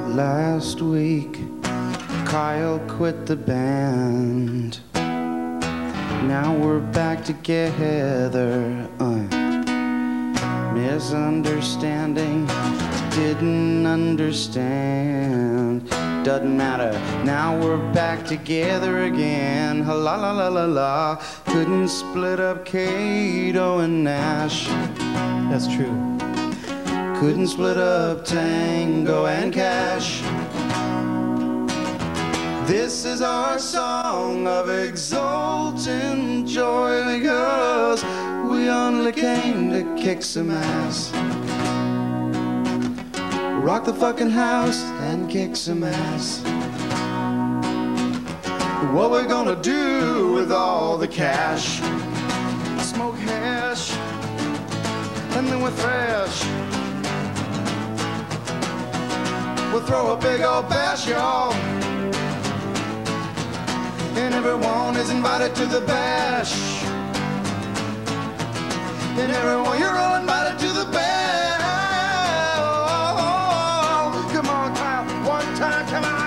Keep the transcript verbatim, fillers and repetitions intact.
Last week, Kyle quit the band. Now we're back together. Uh, misunderstanding, didn't understand. Doesn't matter, now we're back together again. La la la la la. Couldn't split up Cato and Nash. That's true. Couldn't split up Tango and Cash. This is our song of exultant joy because we only came to kick some ass. Rock the fucking house and kick some ass. What we're gonna do with all the cash? Smoke hash and then we'll thrash. We'll throw a big old bash, y'all. And everyone is invited to the bash. And everyone, you're all invited to the bash. Come on, Kyle, one time, come on.